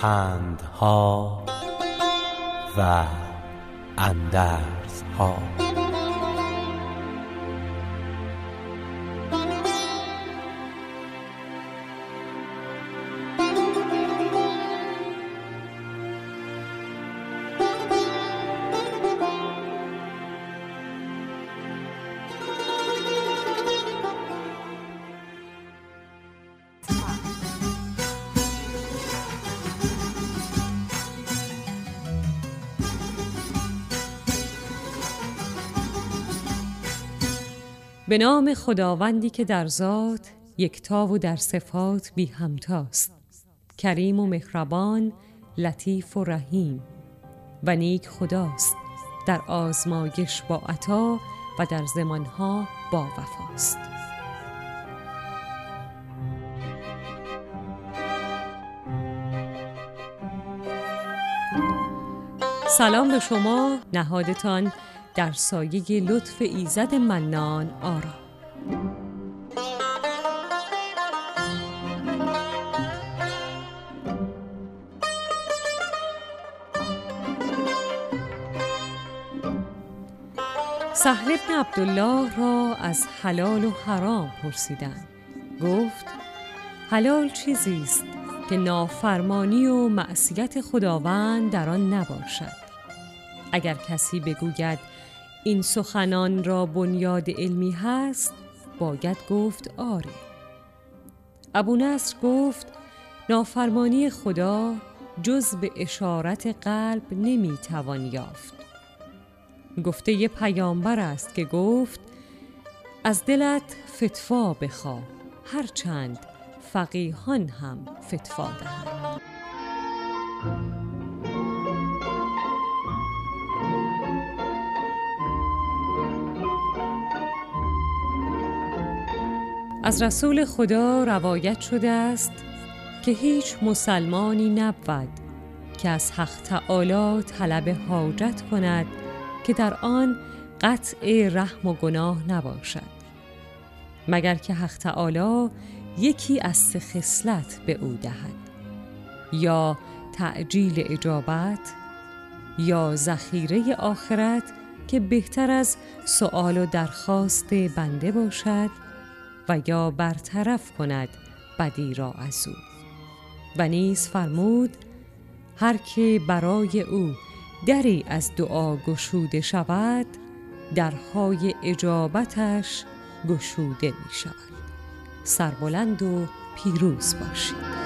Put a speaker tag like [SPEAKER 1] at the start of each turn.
[SPEAKER 1] پندها و اندرزها.
[SPEAKER 2] به نام خداوندی که در ذات یکتا و در صفات بی همتاست، کریم و مهربان، لطیف و رحیم و نیک خداست، در آزمایش با عطا و در زمانها با وفاست. سلام به شما، نهادتان در سایه لطف ایزد منان آرام. سهل بن عبدالله را از حلال و حرام پرسیدند. گفت: حلال چیزی است که نافرمانی و معصیت خداوند در آن نباشد. اگر کسی بگوید این سخنان را بنیاد علمی هست، باید گفت آری. ابو نصر گفت: نافرمانی خدا جز به اشارت قلب نمیتوان یافت. گفته ی پیامبر است که گفت: از دلت فتوا بخواه، هرچند فقیهان هم فتوا دهند. از رسول خدا روایت شده است که هیچ مسلمانی نبود که از حق تعالی طلب حاجت کند که در آن قطع رحم و گناه نباشد، مگر که حق تعالی یکی از 3 خصلت به او دهد: یا تعجیل اجابت، یا ذخیره آخرت که بهتر از سؤال و درخواست بنده باشد، و یا برطرف کند بدی را از او. و نیز فرمود: هر که برای او دری از دعا گشوده شود، درهای اجابتش گشوده می شود. سربلند و پیروز باشید.